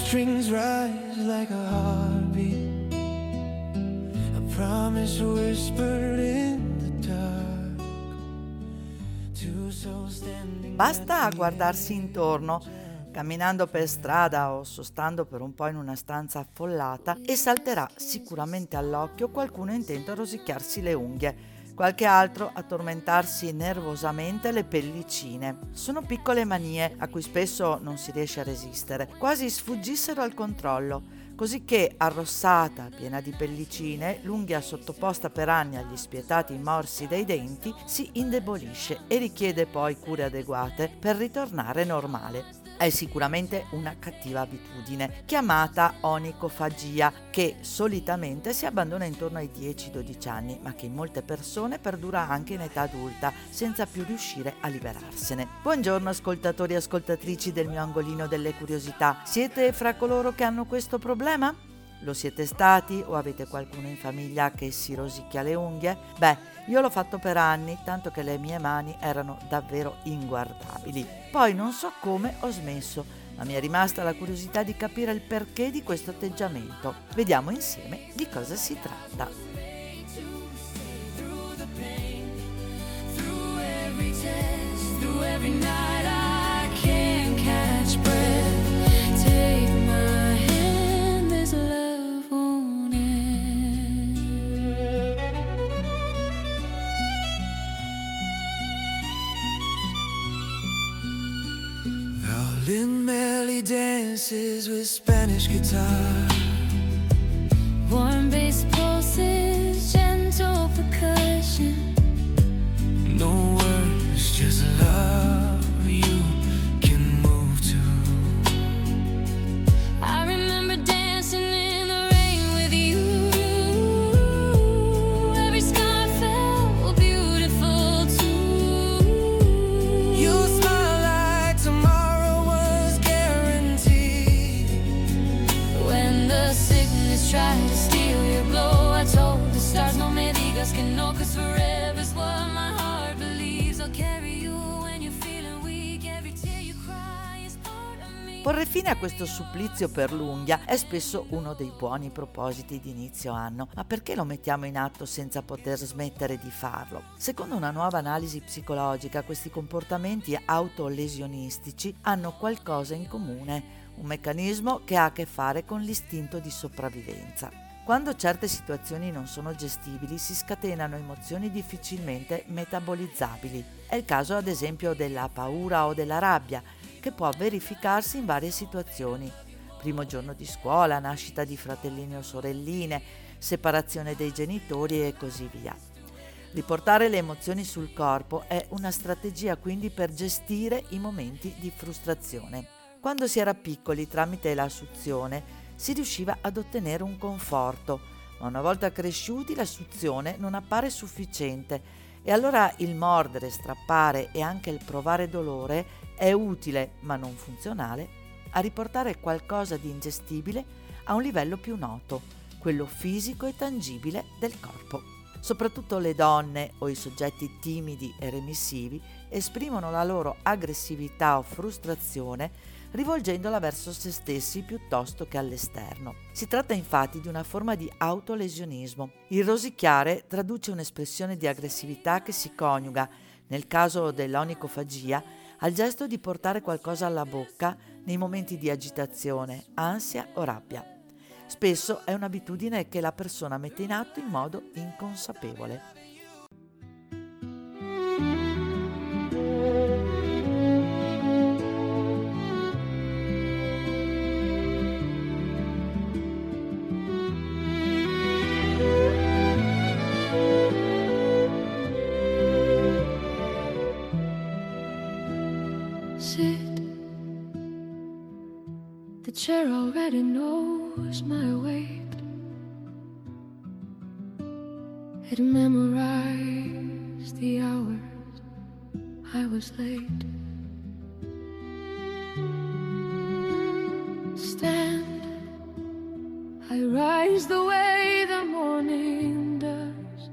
strings rise like a heartbeat, a promise whispered in the dark. Two souls standing. Basta guardarsi intorno, camminando per strada o sostando per un po' in una stanza affollata, e salterà sicuramente all'occhio qualcuno intento a rosicchiarsi le unghie, qualche altro a tormentarsi nervosamente le pellicine. Sono piccole manie a cui spesso non si riesce a resistere, quasi sfuggissero al controllo, così che, arrossata, piena di pellicine, l'unghia sottoposta per anni agli spietati morsi dei denti si indebolisce e richiede poi cure adeguate per ritornare normale. È sicuramente una cattiva abitudine, chiamata onicofagia, che solitamente si abbandona intorno ai 10-12 anni, ma che in molte persone perdura anche in età adulta, senza più riuscire a liberarsene. Buongiorno ascoltatori e ascoltatrici del mio angolino delle curiosità. Siete fra coloro che hanno questo problema? Lo siete stati o avete qualcuno in famiglia che si rosicchia le unghie? Beh, io l'ho fatto per anni, tanto che le mie mani erano davvero inguardabili. Poi non so come ho smesso, ma mi è rimasta la curiosità di capire il perché di questo atteggiamento. Vediamo insieme di cosa si tratta. Violin merrily dances with Spanish guitar. Warm bass pulses, gentle percussion. No words, just love you can move to. I remember dancing in the rain with you. Every scar felt beautiful too. You smile like tomorrow was guaranteed. When the sickness tried to steal your glow, I told the stars no me digas que no, 'cause forever's what my heart believes. I'll carry you when you're feeling weak. Every tear you cry is part of me. Porre fine a questo supplizio per l'unghia è spesso uno dei buoni propositi di inizio anno, ma perché lo mettiamo in atto senza poter smettere di farlo? Secondo una nuova analisi psicologica, questi comportamenti autolesionistici hanno qualcosa in comune, un meccanismo che ha a che fare con l'istinto di sopravvivenza. Quando certe situazioni non sono gestibili, si scatenano emozioni difficilmente metabolizzabili. È il caso ad esempio della paura o della rabbia, che può verificarsi in varie situazioni. Primo giorno di scuola, nascita di fratellini o sorelline, separazione dei genitori e così via. Riportare le emozioni sul corpo è una strategia quindi per gestire i momenti di frustrazione. Quando si era piccoli, tramite la suzione, si riusciva ad ottenere un conforto, ma una volta cresciuti la suzione non appare sufficiente e allora il mordere, strappare e anche il provare dolore è utile, ma non funzionale, a riportare qualcosa di ingestibile a un livello più noto, quello fisico e tangibile del corpo. Soprattutto le donne o i soggetti timidi e remissivi esprimono la loro aggressività o frustrazione rivolgendola verso se stessi piuttosto che all'esterno. Si tratta infatti di una forma di autolesionismo. Il rosicchiare traduce un'espressione di aggressività che si coniuga, nel caso dell'onicofagia, al gesto di portare qualcosa alla bocca nei momenti di agitazione, ansia o rabbia. Spesso è un'abitudine che la persona mette in atto in modo inconsapevole. Sit. The chair already knows my weight. It memorized the hours I was late. Stand. I rise the way the morning does.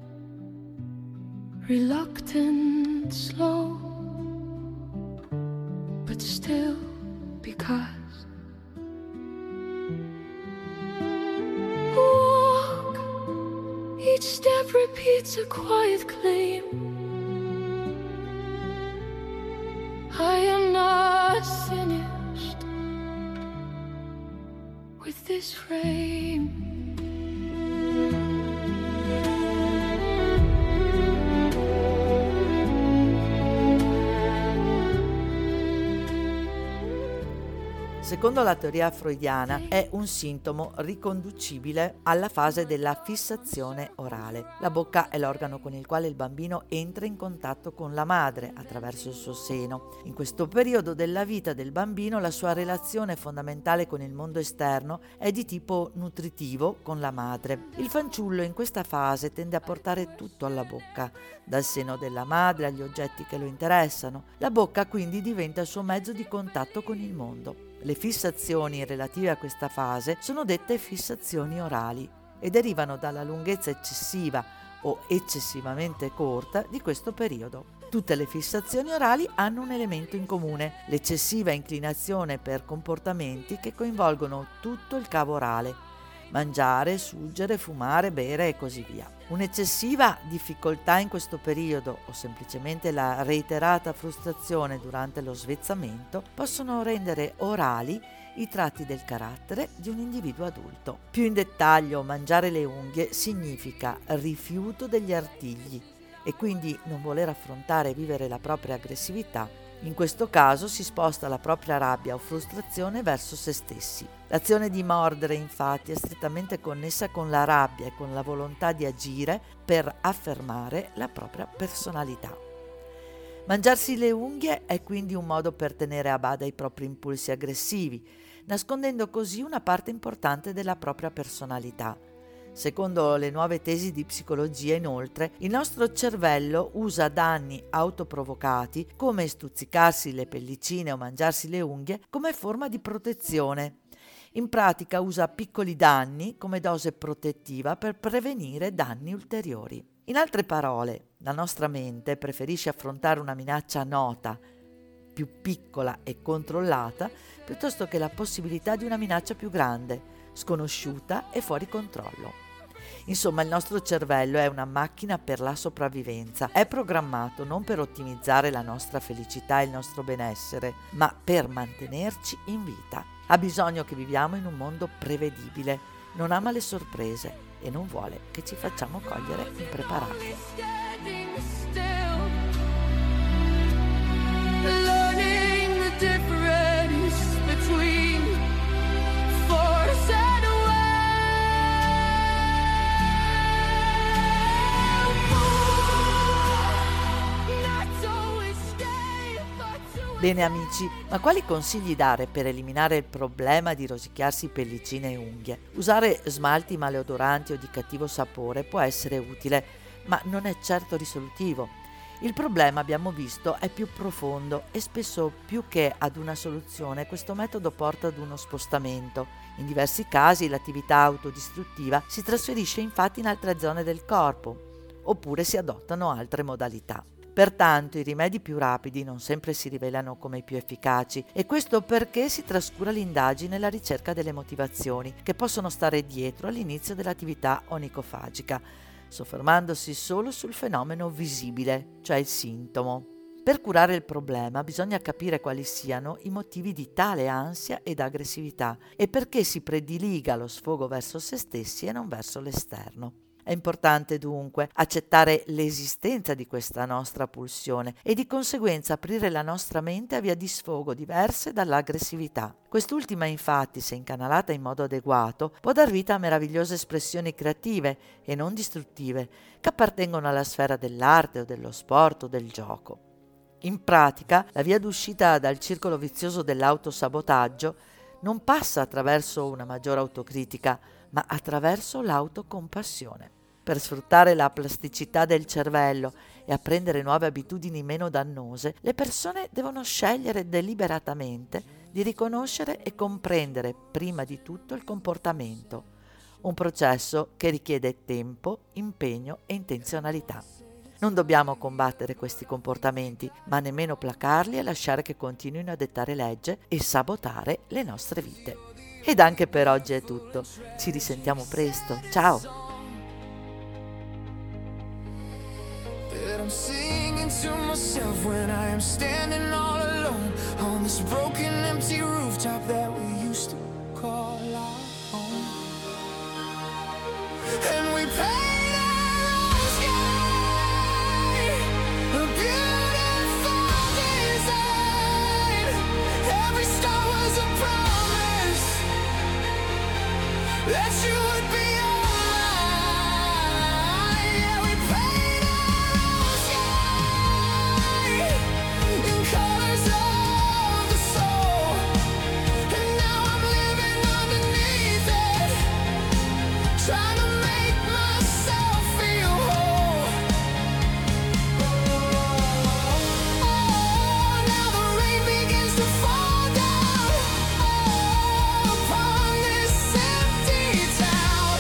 Reluctant, slow, but still because repeats a quiet claim. I am not finished with this frame. Secondo la teoria freudiana è un sintomo riconducibile alla fase della fissazione orale. La bocca è l'organo con il quale il bambino entra in contatto con la madre attraverso il suo seno. In questo periodo della vita del bambino la sua relazione fondamentale con il mondo esterno è di tipo nutritivo con la madre. Il fanciullo in questa fase tende a portare tutto alla bocca, dal seno della madre agli oggetti che lo interessano. La bocca quindi diventa il suo mezzo di contatto con il mondo. Le fissazioni relative a questa fase sono dette fissazioni orali e derivano dalla lunghezza eccessiva o eccessivamente corta di questo periodo. Tutte le fissazioni orali hanno un elemento in comune: l'eccessiva inclinazione per comportamenti che coinvolgono tutto il cavo orale: mangiare, suggere, fumare, bere e così via. Un'eccessiva difficoltà in questo periodo o semplicemente la reiterata frustrazione durante lo svezzamento possono rendere orali i tratti del carattere di un individuo adulto. Più in dettaglio, mangiare le unghie significa rifiuto degli artigli e quindi non voler affrontare e vivere la propria aggressività. In questo caso si sposta la propria rabbia o frustrazione verso se stessi. L'azione di mordere, infatti, è strettamente connessa con la rabbia e con la volontà di agire per affermare la propria personalità. Mangiarsi le unghie è quindi un modo per tenere a bada i propri impulsi aggressivi, nascondendo così una parte importante della propria personalità. Secondo le nuove tesi di psicologia, inoltre, il nostro cervello usa danni autoprovocati, come stuzzicarsi le pellicine o mangiarsi le unghie, come forma di protezione. In pratica usa piccoli danni come dose protettiva per prevenire danni ulteriori. In altre parole, la nostra mente preferisce affrontare una minaccia nota, più piccola e controllata, piuttosto che la possibilità di una minaccia più grande, sconosciuta e fuori controllo. Insomma, il nostro cervello è una macchina per la sopravvivenza. È programmato non per ottimizzare la nostra felicità e il nostro benessere, ma per mantenerci in vita. Ha bisogno che viviamo in un mondo prevedibile, non ama le sorprese e non vuole che ci facciamo cogliere impreparati. Bene amici, ma quali consigli dare per eliminare il problema di rosicchiarsi pellicine e unghie? Usare smalti maleodoranti o di cattivo sapore può essere utile, ma non è certo risolutivo. Il problema, abbiamo visto, è più profondo e spesso più che ad una soluzione questo metodo porta ad uno spostamento. In diversi casi l'attività autodistruttiva si trasferisce infatti in altre zone del corpo, oppure si adottano altre modalità. Pertanto i rimedi più rapidi non sempre si rivelano come i più efficaci, e questo perché si trascura l'indagine e la ricerca delle motivazioni che possono stare dietro all'inizio dell'attività onicofagica, soffermandosi solo sul fenomeno visibile, cioè il sintomo. Per curare il problema bisogna capire quali siano i motivi di tale ansia ed aggressività e perché si prediliga lo sfogo verso se stessi e non verso l'esterno. È importante dunque accettare l'esistenza di questa nostra pulsione e di conseguenza aprire la nostra mente a vie di sfogo diverse dall'aggressività. Quest'ultima infatti, se incanalata in modo adeguato, può dar vita a meravigliose espressioni creative e non distruttive che appartengono alla sfera dell'arte o dello sport o del gioco. In pratica, la via d'uscita dal circolo vizioso dell'autosabotaggio non passa attraverso una maggiore autocritica, ma attraverso l'autocompassione. Per sfruttare la plasticità del cervello e apprendere nuove abitudini meno dannose, le persone devono scegliere deliberatamente di riconoscere e comprendere prima di tutto il comportamento, un processo che richiede tempo, impegno e intenzionalità. Non dobbiamo combattere questi comportamenti, ma nemmeno placarli e lasciare che continuino a dettare legge e sabotare le nostre vite. Ed anche per oggi è tutto. Ci risentiamo presto. Ciao! I'm singing to myself when I am standing all alone on this broken, empty rooftop that we used to call our home. And we paint our own sky, a beautiful design. Every star was a promise that you would be all mine. Yeah, we paint our own sky in colors of the soul. And now I'm living underneath it, trying to make myself feel whole. Oh, now the rain begins to fall down upon this empty town.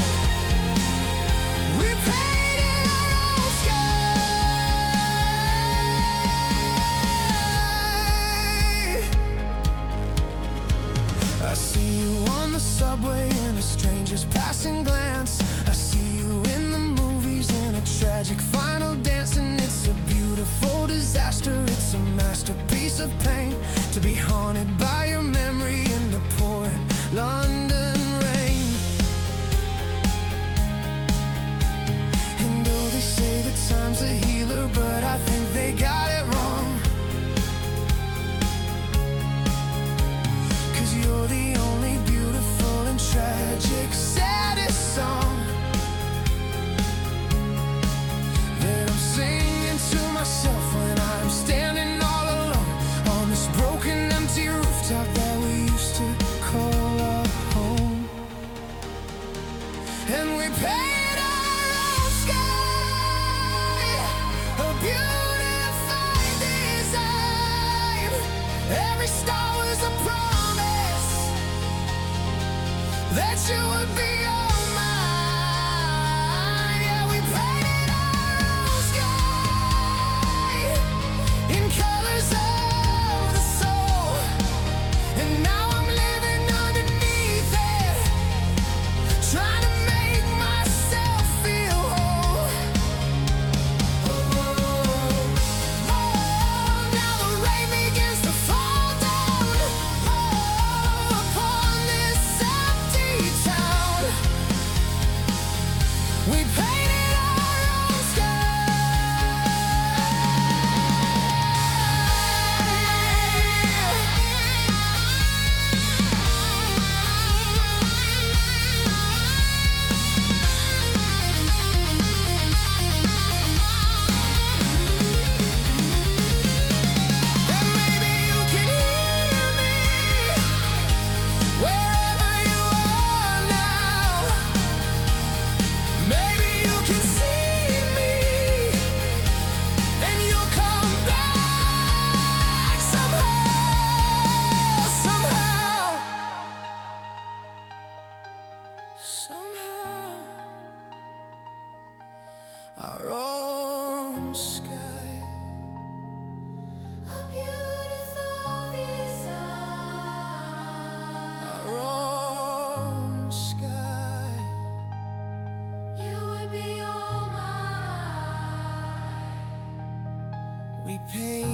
We painted our own sky. I see you on the subway in a stranger's passing glance. I see you in the movies in a tragic final dance. And it's a beautiful disaster, it's a masterpiece of pain to be haunted by your memory in the pouring London rain. And though they say that time's a healer, but I think they got it wrong. 'Cause you're the only beautiful and tragic, saddest song that I'm singing to myself when I'm standing all alone on this broken, empty rooftop that we used to call our home. And we paint our own sky, a beautiful design. Every star was a promise that you would be all mine. Yeah, we painted our own sky in colors of the soul. And now I'm living underneath it, trying to make myself feel whole. Oh, now the rain begins to fall down upon this empty town. We painted our own And maybe you can hear me wherever you are now. Maybe you can see me and you'll come back somehow, somehow, somehow. Our own sky, a beautiful design. Our own sky, you would be all mine. We paint